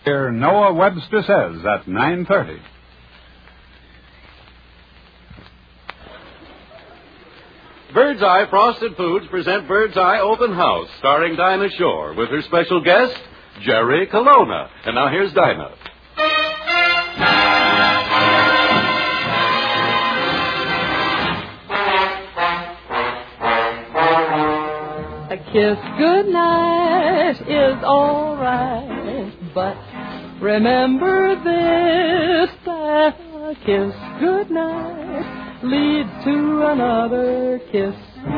Hear Noah Webster Says at 9:30. Bird's Eye Frosted Foods present Bird's Eye Open House, starring Dinah Shore, with her special guest, Jerry Colonna. And now here's Dinah. A kiss goodnight is all right, but remember this, that a kiss goodnight leads to another kiss.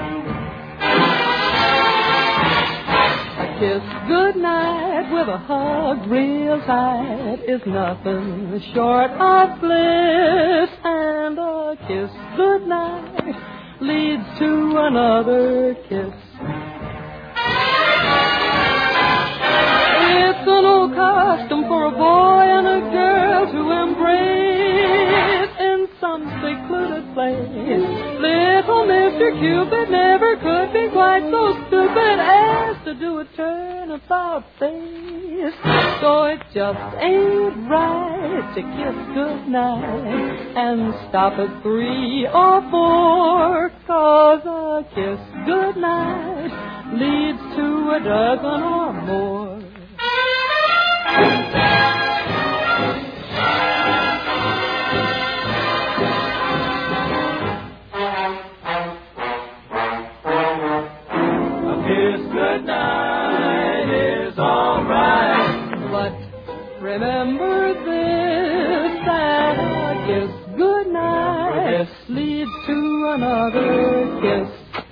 A kiss goodnight with a hug real tight is nothing short of bliss, and a kiss goodnight leads to another kiss. It's an old custom for a boy and a girl to embrace in some secluded place. Little Mr. Cupid never could be quite so stupid as to do a turnabout face. So it just ain't right to kiss goodnight and stop at 3 or 4, 'cause a kiss goodnight leads to a dozen or more. A kiss goodnight is all right, but remember this, that a kiss goodnight leads to another kiss.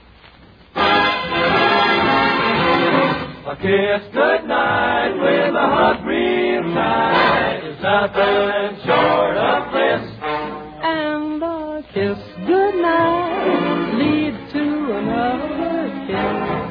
A kiss goodnight with a hug real tight is nothing short of bliss. And a kiss goodnight leads to another kiss.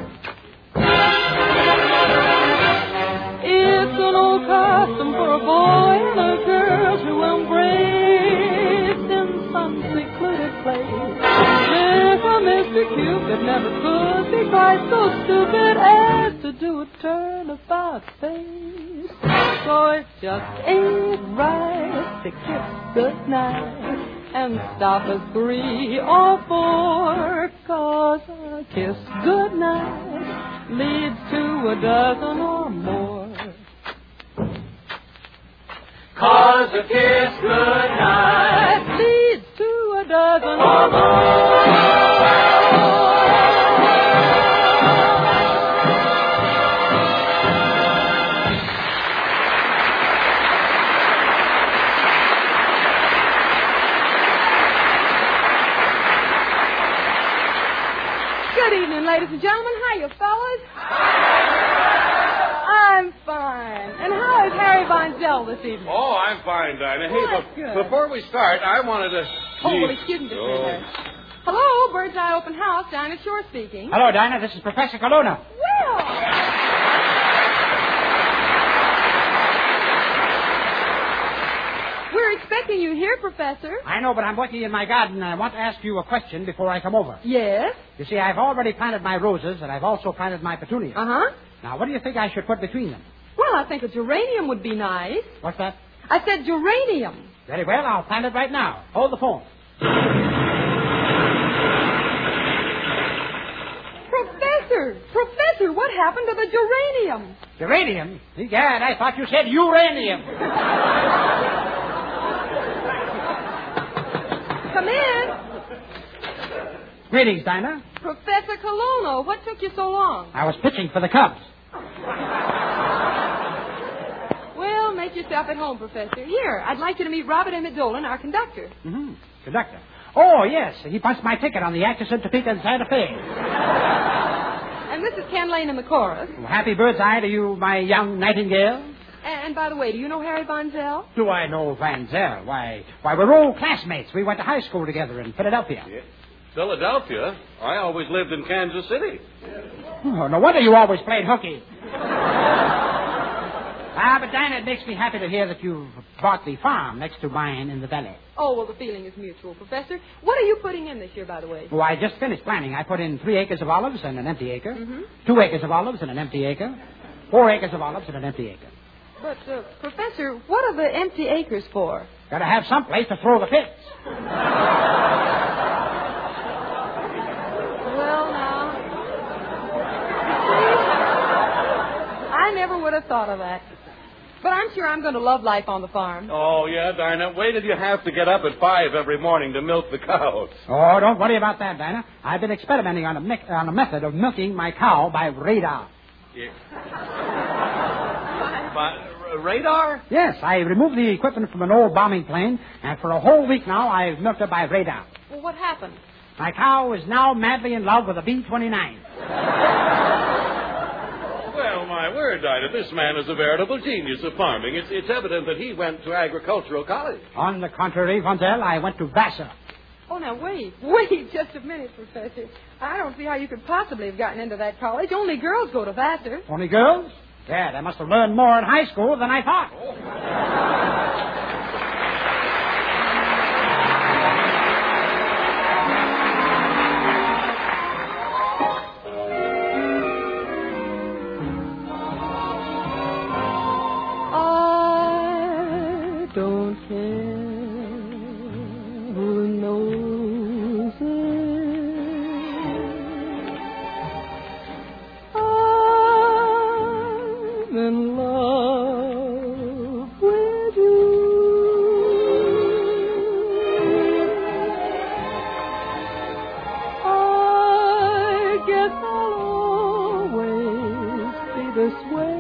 It's an old custom for a boy and a girl to embrace in some secluded place. Little Mr. Cupid never could be quite so stupid as to do a turnabout face. So it just ain't right to kiss goodnight and stop at 3 or 4, 'cause a kiss goodnight leads to a dozen or more. 'Cause a kiss goodnight leads to a dozen or more. Good evening, ladies and gentlemen. How you fellas? I'm fine. And how is Harry Von Zell this evening? Oh, I'm fine, Dinah. Hey, That's good. before we start, I wanted to... Oh, well, excuse me just a minute. Hello, Bird's Eye Open House. Dinah Shore speaking. Hello, Dinah. This is Professor Colonna. Well... We're expecting you here, Professor. I know, but I'm working in my garden, and I want to ask you a question before I come over. Yes? You see, I've already planted my roses, and I've also planted my petunias. Uh-huh. Now, what do you think I should put between them? Well, I think a geranium would be nice. What's that? I said geranium. Very well, I'll plant it right now. Hold the phone. Professor, what happened to the geranium? Geranium? Egad, I thought you said uranium. Come in. Greetings, Dinah. Professor Colonna, what took you so long? I was pitching for the Cubs. Well, make yourself at home, Professor. Here, I'd like you to meet Robert Emmett Dolan, our conductor. Mm-hmm. Conductor. Oh, yes. He punched my ticket on the Atchison, Topeka, and Santa Fe. And this is Ken Lane in the chorus. Well, happy bird's eye to you, my young nightingale. And by the way, do you know Harry Von Zell? Do I know Van Zell? Why, we're old classmates. We went to high school together in Philadelphia. Yeah. Philadelphia? I always lived in Kansas City. Oh, no wonder you always played hooky. But Dinah, it makes me happy to hear that you've bought the farm next to mine in the valley. Oh, well, the feeling is mutual, Professor. What are you putting in this year, by the way? Oh, I just finished planting. I put in 3 acres of olives and an empty acre. Mm-hmm. 2 acres of olives and an empty acre. 4 acres of olives and an empty acre. But, Professor, what are the empty acres for? Gotta have some place to throw the pits. Well, now. I never would have thought of that. But I'm sure I'm going to love life on the farm. Oh, yeah, Dinah. Wait till you have to get up at 5 every morning to milk the cows. Oh, don't worry about that, Dinah. I've been experimenting on a method of milking my cow by radar. Yeah. By radar? Yes, I removed the equipment from an old bombing plane, and for a whole week now I've milked it by radar. Well, what happened? My cow is now madly in love with a B-29. Well, my word, Dinah, this man is a veritable genius of farming. It's evident that he went to agricultural college. On the contrary, Vonzel, I went to Vassar. Oh, now, wait just a minute, Professor. I don't see how you could possibly have gotten into that college. Only girls go to Vassar. Only girls? Yeah, they must have learned more in high school than I thought. I don't care who knows it. I'm in love with you. I guess I'll always be this way.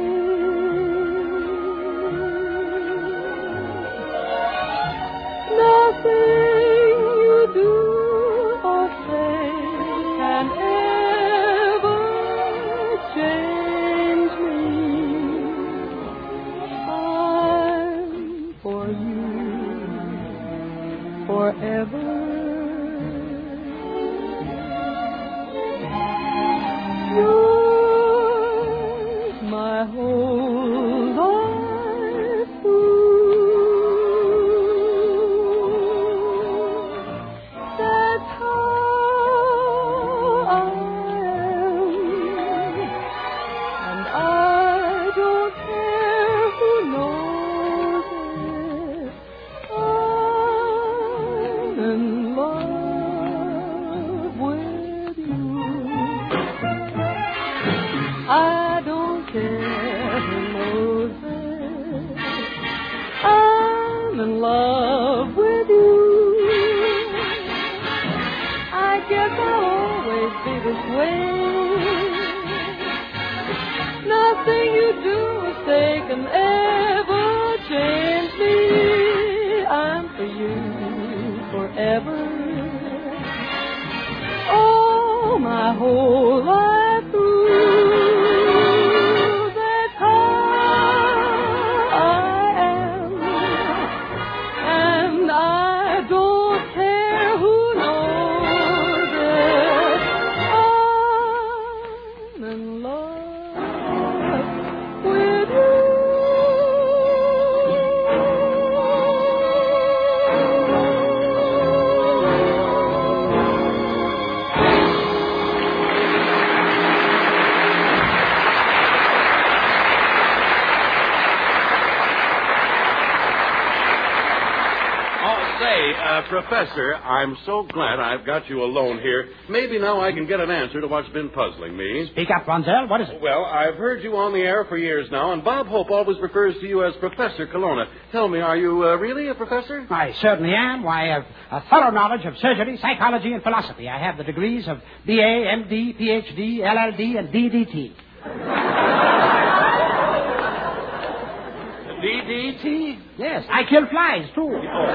Nothing you do or say can ever change me. I'm for you forever. You're my whole life through. That's how I am, and I don't care who knows it. I'm in love with you. I don't care who knows it. I'm in love with you. I guess I'll always be this way. Nothing you do or say can ever change me. I'm for you forever. Oh, my whole life through. That's how I am, and I don't care who knows it. I'm in love with you. Professor, I'm so glad I've got you alone here. Maybe now I can get an answer to what's been puzzling me. Speak up, Vonzel. What is it? Well, I've heard you on the air for years now, and Bob Hope always refers to you as Professor Colonna. Tell me, are you really a professor? I certainly am. Why, I have a thorough knowledge of surgery, psychology, and philosophy. I have the degrees of B.A., M.D., Ph.D., LL.D., and D.D.T. DDT? Yes, I kill flies, too.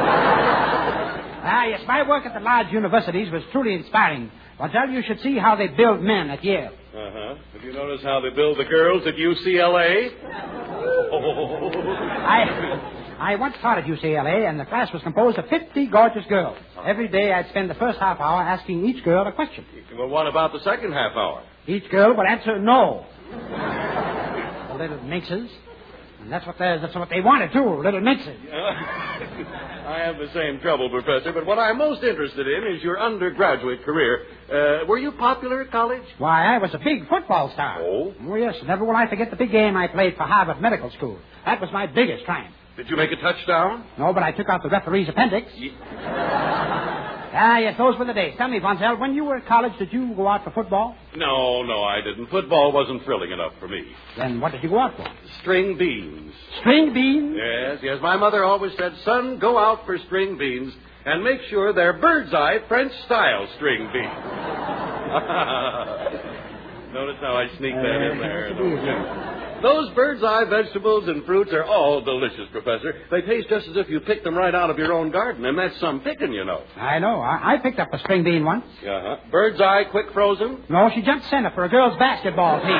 Yes, my work at the large universities was truly inspiring. Vonzel, you should see how they build men at Yale. Uh-huh. Have you noticed how they build the girls at UCLA? Oh. I once taught at UCLA, and the class was composed of 50 gorgeous girls. Every day I'd spend the first half hour asking each girl a question. Well, what about the second half hour? Each girl would answer no. The little minxes. And that's what they wanted, too, little minces. I have the same trouble, Professor, but what I'm most interested in is your undergraduate career. Were you popular at college? Why, I was a big football star. Oh? Oh, yes. Never will I forget the big game I played for Harvard Medical School. That was my biggest triumph. Did you make a touchdown? No, but I took out the referee's appendix. Yes, those were the days. Tell me, Vonzel, when you were at college, did you go out for football? No, I didn't. Football wasn't thrilling enough for me. Then what did you go out for? String beans. String beans? Yes. My mother always said, son, go out for string beans and make sure they're bird's eye French-style string beans. Notice how I sneak that in there. Those bird's eye vegetables and fruits are all delicious, Professor. They taste just as if you picked them right out of your own garden, and that's some picking, you know. I know. I picked up a string bean once. Uh-huh. Bird's eye quick frozen? No, she jumped center for a girls' basketball team.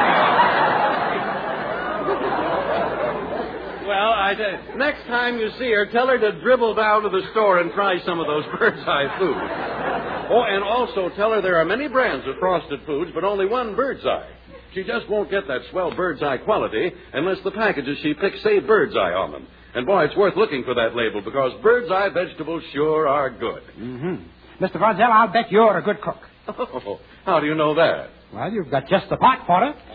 Well, next time you see her, tell her to dribble down to the store and try some of those bird's eye foods. Oh, and also tell her there are many brands of frosted foods, but only one bird's eye. She just won't get that swell bird's eye quality unless the packages she picks say bird's eye on them. And, boy, it's worth looking for that label because bird's eye vegetables sure are good. Mm-hmm. Mr. Vonzel, I'll bet you're a good cook. Oh, how do you know that? Well, you've got just the pot for it.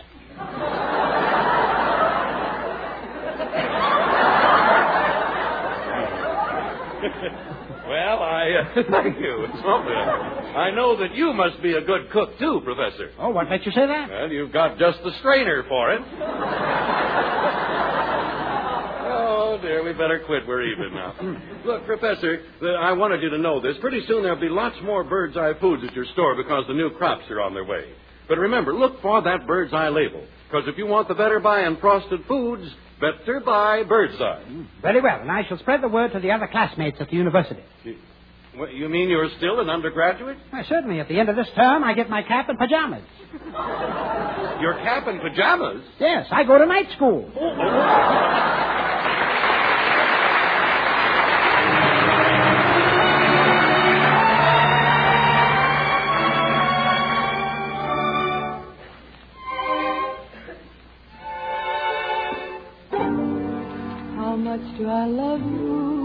Well, thank you. It's lovely. I know that you must be a good cook, too, Professor. Oh, what makes you say that? Well, you've got just the strainer for it. Oh, dear, we better quit. We're even now. Look, Professor, I wanted you to know this. Pretty soon there'll be lots more bird's eye foods at your store because the new crops are on their way. But remember, look for that bird's eye label. Because if you want the better buy in frosted foods, better buy bird's eye. Very well, and I shall spread the word to the other classmates at the university. You mean you're still an undergraduate? Well, certainly. At the end of this term, I get my cap and pajamas. Your cap and pajamas? Yes, I go to night school. How much do I love you?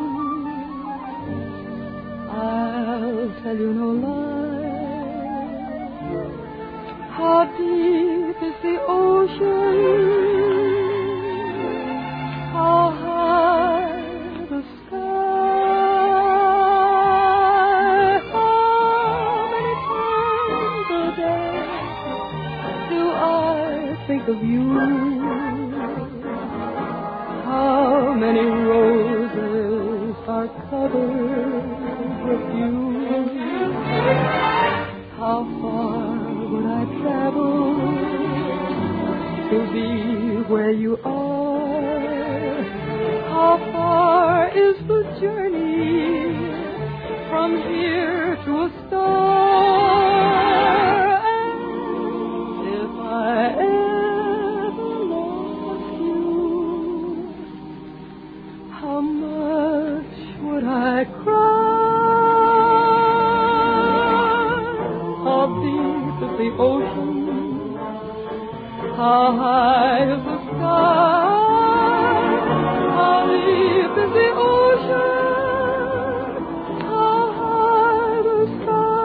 I'll tell you no lie. How deep is the ocean? How high the sky? How many times a day do I think of you? How many roses are covered with you? How far would I travel to be where you are? How far is the journey from here to a star? And if I ever lost you, how much would I cry? How deep is the ocean? How high is the sky? How deep is the ocean? How high the sky?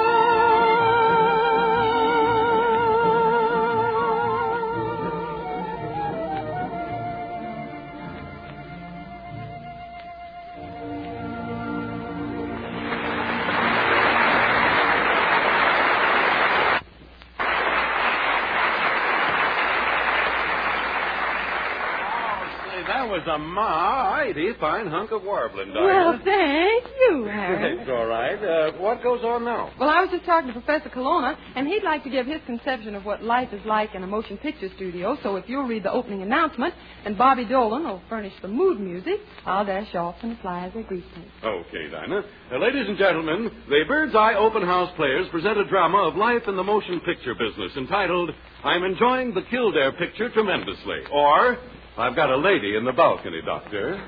That was a mighty fine hunk of warbling, Diana. Well, thank you, Harry. It's all right. What goes on now? Well, I was just talking to Professor Colonna, and he'd like to give his conception of what life is like in a motion picture studio. So if you'll read the opening announcement, and Bobby Dolan will furnish the mood music, I'll dash off and fly as a greeting. Okay, Dinah. Ladies and gentlemen, the Bird's Eye Open House Players present a drama of life in the motion picture business entitled, I'm Enjoying the Kildare Picture Tremendously, or I've Got a Lady in the Balcony, Doctor.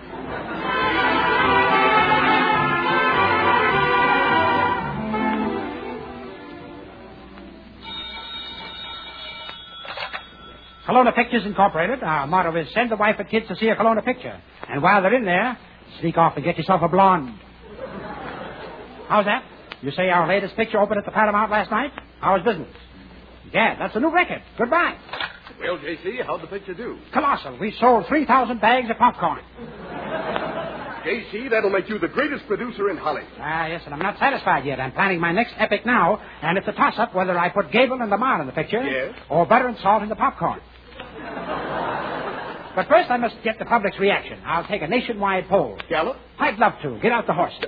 Kelowna Pictures Incorporated. Our motto is send the wife and kids to see a Kelowna picture. And while they're in there, sneak off and get yourself a blonde. How's that? You say our latest picture opened at the Paramount last night? How was business? Yeah, that's a new record. Goodbye. Well, J.C., how'd the picture do? Colossal. We sold 3,000 bags of popcorn. J.C., that'll make you the greatest producer in Hollywood. Yes, and I'm not satisfied yet. I'm planning my next epic now, and it's a toss-up whether I put Gable and Lamar in the picture Yes. or butter and salt in the popcorn. But first I must get the public's reaction. I'll take a nationwide poll. Gallup? I'd love to. Get out the horse.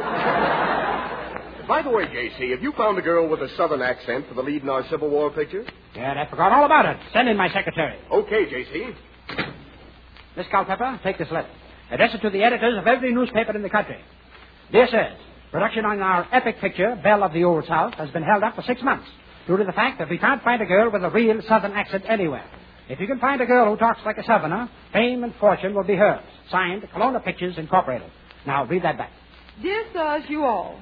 By the way, J.C., have you found a girl with a southern accent for the lead in our Civil War picture? Yeah, I forgot all about it. Send in my secretary. Okay, J.C. Miss Culpepper, take this letter. Address it to the editors of every newspaper in the country. Dear sirs, production on our epic picture, Belle of the Old South, has been held up for 6 months due to the fact that we can't find a girl with a real southern accent anywhere. If you can find a girl who talks like a southerner, fame and fortune will be hers. Signed, Kelowna Pictures Incorporated. Now, read that back. Dear sirs, you all.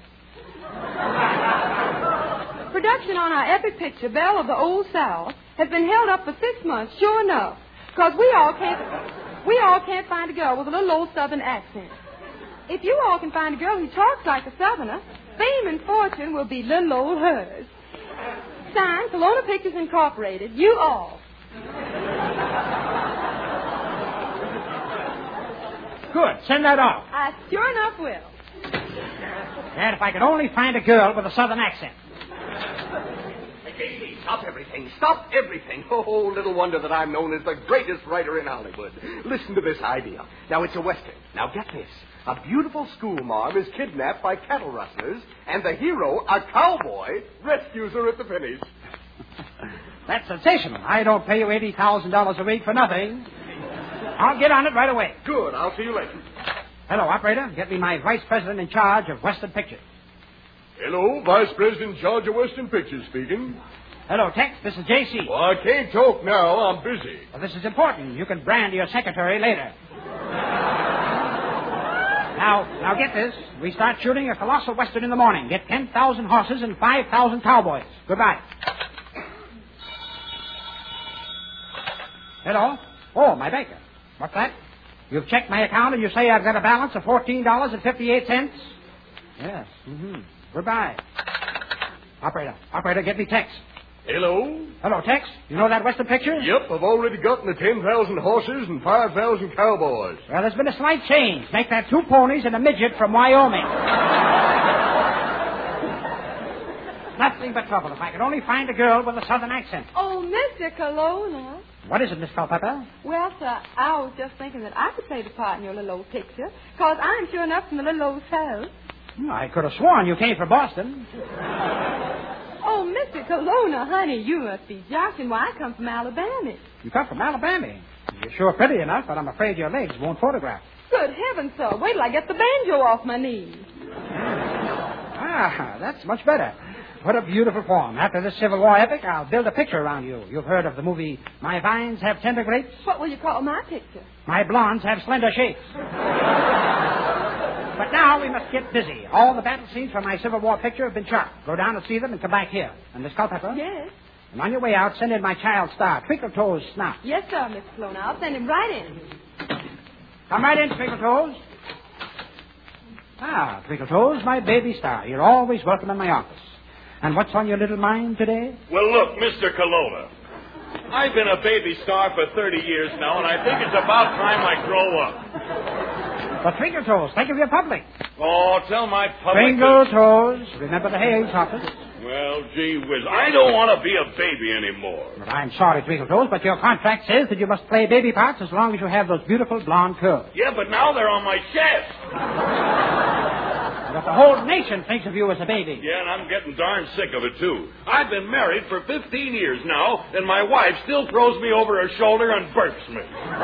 Production on our epic picture, Belle of the Old South, has been held up for 6 months, sure enough, because we all can't find a girl with a little old southern accent. If you all can find a girl who talks like a southerner, fame and fortune will be little old hers. Signed, Kelowna Pictures Incorporated, you all. Good. Send that off. I sure enough will. And if I could only find a girl with a southern accent. J.C., stop everything. Stop everything. Oh, little wonder that I'm known as the greatest writer in Hollywood. Listen to this idea. Now, it's a Western. Now, get this. A beautiful schoolmarm is kidnapped by cattle rustlers, and the hero, a cowboy, rescues her at the finish. That's sensational. I don't pay you $80,000 a week for nothing. I'll get on it right away. Good. I'll see you later. Hello, operator. Get me my vice president in charge of Western Pictures. Hello, Vice President in charge of Western Pictures speaking. Hello, Tex. This is J.C. Well, I can't talk now. I'm busy. Well, this is important. You can brand your secretary later. Now get this. We start shooting a colossal Western in the morning. Get 10,000 horses and 5,000 cowboys. Goodbye. Hello? Oh, my baker. What's that? You've checked my account and you say I've got a balance of $14.58? Yes. Mm-hmm. Goodbye. Operator, get me Tex. Hello? Hello, Tex. You know that Western picture? Yep, I've already gotten the 10,000 horses and 5,000 cowboys. Well, there's been a slight change. Make that 2 ponies and a midget from Wyoming. Nothing but trouble. If I could only find a girl with a southern accent. Oh, Mr. Kelowna. What is it, Miss Culpepper? Well, sir, I was just thinking that I could play the part in your little old picture, because I'm sure enough from the little old South. I could have sworn you came from Boston. Oh, Mr. Kelowna, honey, you must be joshing. Why, I come from Alabama. You come from Alabama. You're sure pretty enough, but I'm afraid your legs won't photograph. Good heavens, sir. Wait till I get the banjo off my knees. That's much better. What a beautiful form. After this Civil War epic, I'll build a picture around you. You've heard of the movie My Vines Have Tender Grapes? What will you call my picture? My Blondes Have Slender Shapes. But now we must get busy. All the battle scenes from my Civil War picture have been shot. Go down and see them and come back here. And Miss Culpepper? Yes? And on your way out, send in my child star, Twinkle Toes Snout. Yes, sir, Mr. Kelowna. I'll send him right in. Come right in, Twinkle Toes. Ah, Twinkle Toes, my baby star. You're always welcome in my office. And what's on your little mind today? Well, look, Mr. Kelowna, I've been a baby star for 30 years now, and I think it's about time I grow up. But Twinkle Toes, think of your public. Oh, tell my public... Twinkle Toes, remember the Hales office. Well, gee whiz, I don't want to be a baby anymore. Well, I'm sorry, Twinkle Toes, but your contract says that you must play baby parts as long as you have those beautiful blonde curls. Yeah, but now they're on my chest. But the whole nation thinks of you as a baby. Yeah, and I'm getting darn sick of it, too. I've been married for 15 years now, and my wife still throws me over her shoulder and burps me.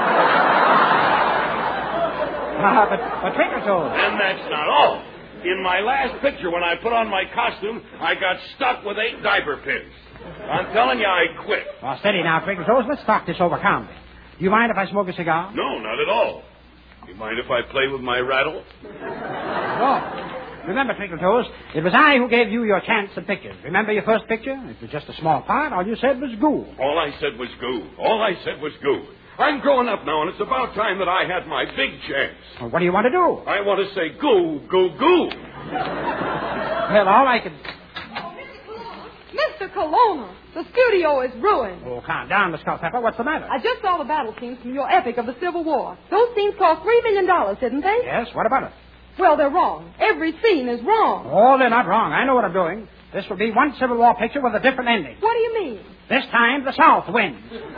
But Twinkle Toes... And that's not all. In my last picture, when I put on my costume, I got stuck with 8 diaper pins. I'm telling you, I quit. Well, steady now, Twinkle Toes. Let's talk this over calmly. Do you mind if I smoke a cigar? No, not at all. You mind if I play with my rattle? Oh. Remember, Twinkletoes, it was I who gave you your chance at pictures. Remember your first picture? It was just a small part. All you said was goo. All I said was goo. All I said was goo. I'm growing up now, and it's about time that I had my big chance. Well, what do you want to do? I want to say goo, goo, goo. Well, all I can... Mr. Colonna, the studio is ruined. Oh, calm down, Miss Culpepper. What's the matter? I just saw the battle scenes from your epic of the Civil War. Those scenes cost $3 million, didn't they? Yes, what about it? Well, they're wrong. Every scene is wrong. Oh, they're not wrong. I know what I'm doing. This will be one Civil War picture with a different ending. What do you mean? This time, the South wins.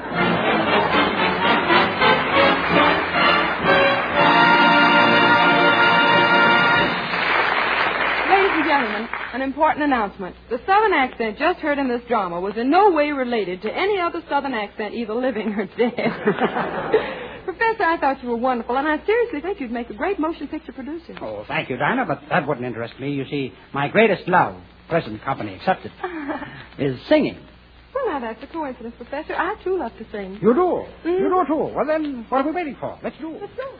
Ladies and gentlemen, an important announcement. The Southern accent just heard in this drama was in no way related to any other Southern accent, either living or dead. Professor, I thought you were wonderful, and I seriously think you'd make a great motion picture producer. Oh, thank you, Dinah, but that wouldn't interest me. You see, my greatest love, present company accepted, is singing. Well, now, that's a coincidence, Professor. I, too, love to sing. You do? Mm-hmm. You do, too. Well, then, what are we waiting for? Let's do it. Let's go.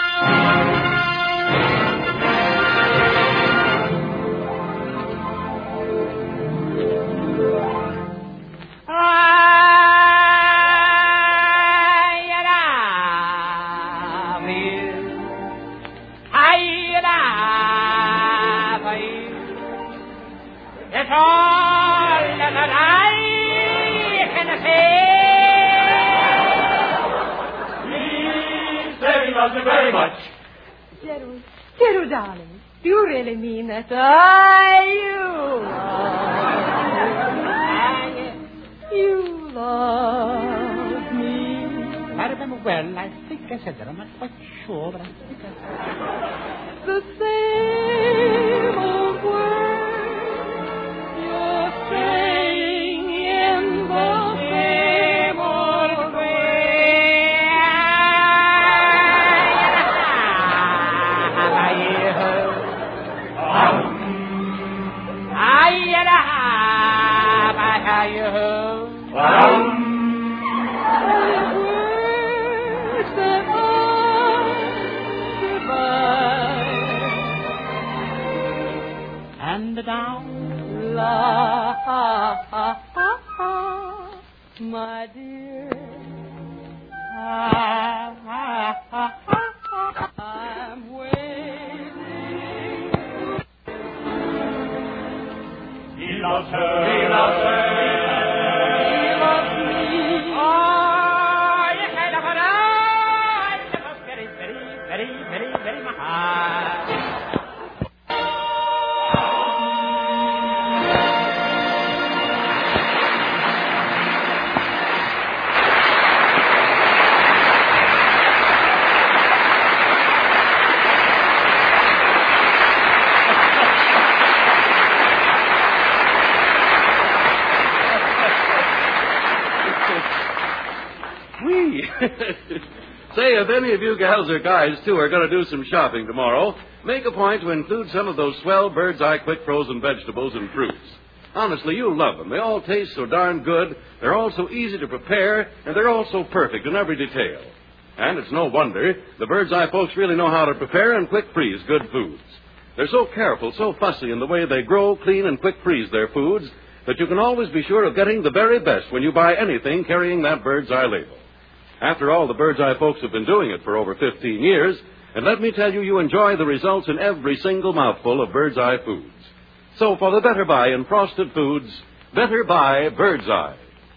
That's all that I can say. Please say love you very much. Jeddo, darling, do you really mean that you love me? I remember well. I think I said that. I'm not quite sure, but I think I said the same old words you're saying in the same old way. And down, La, ha, ha, ha, ha, my dear. Ha, ha, ha, ha, ha. I'm waiting. He loves her. He loves her. He loves me. oh, yes, I love her. I love her very, very, very, very, very much. Say, if any of you gals or guys, too, are going to do some shopping tomorrow, make a point to include some of those swell Bird's Eye quick frozen vegetables and fruits. Honestly, you'll love them. They all taste so darn good, they're all so easy to prepare, and they're all so perfect in every detail. And it's no wonder the Bird's Eye folks really know how to prepare and quick freeze good foods. They're so careful, so fussy in the way they grow, clean, and quick freeze their foods that you can always be sure of getting the very best when you buy anything carrying that Bird's Eye label. After all, the Bird's Eye folks have been doing it for over 15 years, and let me tell you, you enjoy the results in every single mouthful of Bird's Eye foods. So for the Better Buy in frosted foods, Better Buy Bird's Eye.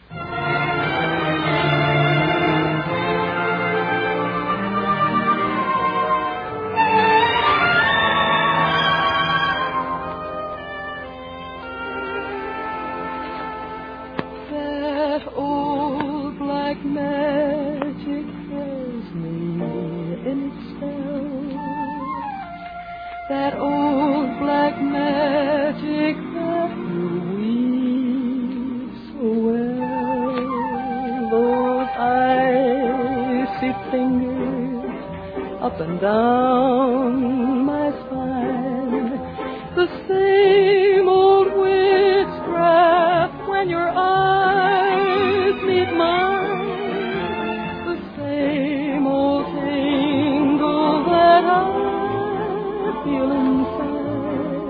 That old black magic has me in its spell. That old black magic that you weave so well. Those icy fingers up and down my spine. The same old witchcraft when your eyes meet mine. The same old tingle that I feel inside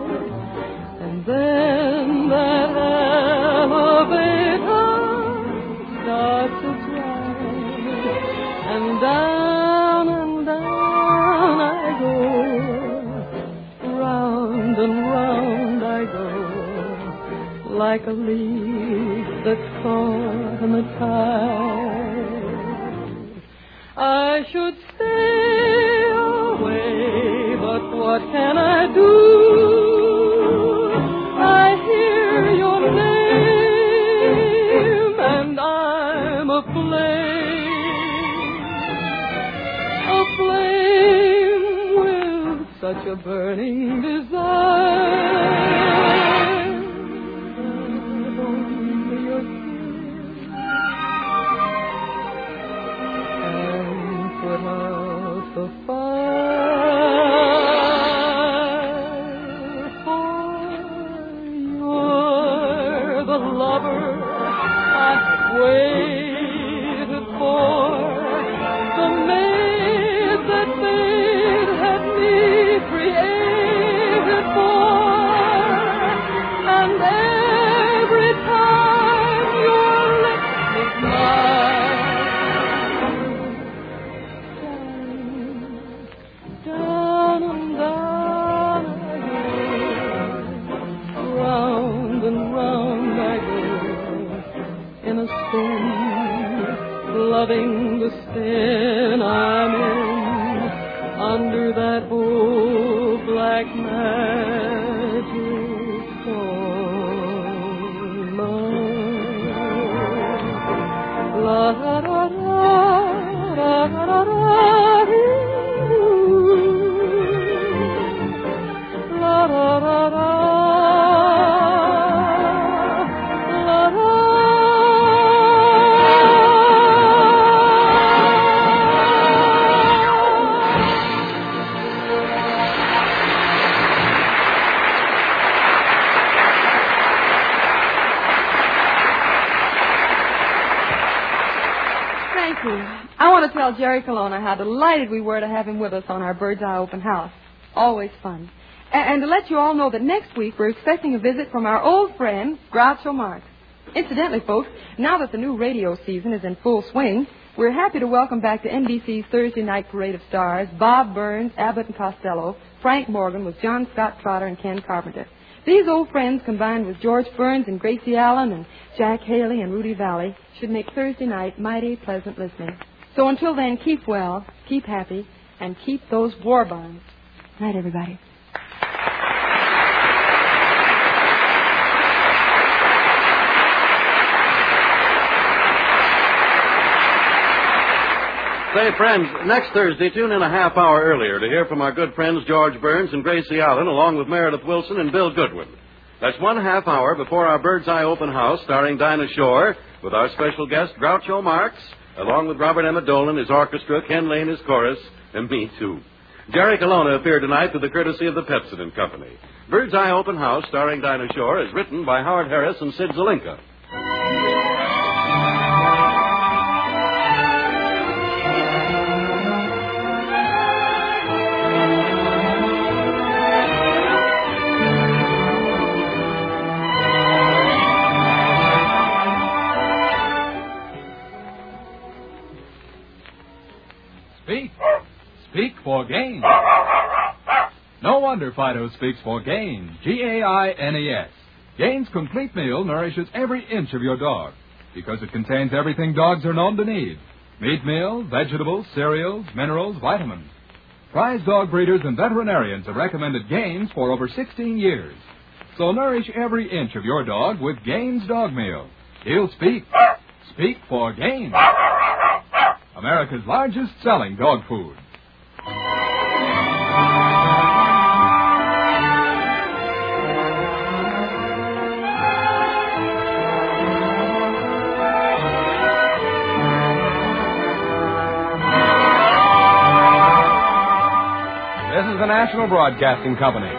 like a leaf that's caught in the tide. I should stay away, but what can I do? I hear your name, and I'm aflame with such a burning desire. Only your kiss and put out the fire. For you're the lover I've waited for, the maid that fate had me created for, and every time your lips meet mine, down and down again, round and round I go, in a spin, loving the spin I'm in, under that old black magic stone. La da da da da da da la da da da. I want to tell Jerry Colonna how delighted we were to have him with us on our Bird's Eye Open House. Always fun. And to let you all know that next week we're expecting a visit from our old friend, Groucho Marx. Incidentally, folks, now that the new radio season is in full swing, we're happy to welcome back to NBC's Thursday night parade of stars Bob Burns, Abbott and Costello, Frank Morgan with John Scott Trotter and Ken Carpenter. These old friends, combined with George Burns and Gracie Allen and Jack Haley and Rudy Valley, should make Thursday night mighty pleasant listening. So until then, keep well, keep happy, and keep those war bonds. Night, everybody. Say, friends, next Thursday, tune in a half hour earlier to hear from our good friends George Burns and Gracie Allen, along with Meredith Wilson and Bill Goodwin. That's 1/2 hour before our Bird's Eye Open House, starring Dinah Shore, with our special guest, Groucho Marx, along with Robert Emmett Dolan, his orchestra, Ken Lane, his chorus, and me, too. Jerry Colonna appeared tonight with the courtesy of the Pepsin and Company. Bird's Eye Open House, starring Dinah Shore, is written by Howard Harris and Sid Zelinka. Speak for Gaines. No wonder Fido speaks for Gaines, Gaines. Gaines Complete Meal nourishes every inch of your dog because it contains everything dogs are known to need. Meat meal, vegetables, cereals, minerals, vitamins. Prize dog breeders and veterinarians have recommended Gaines for over 16 years. So nourish every inch of your dog with Gaines Dog Meal. He'll speak. Speak for Gaines. America's largest selling dog food. This is the National Broadcasting Company.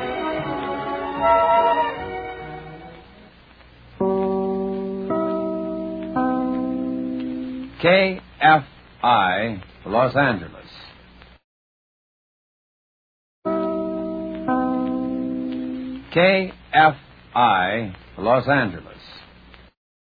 KFI, Los Angeles. KFI, Los Angeles.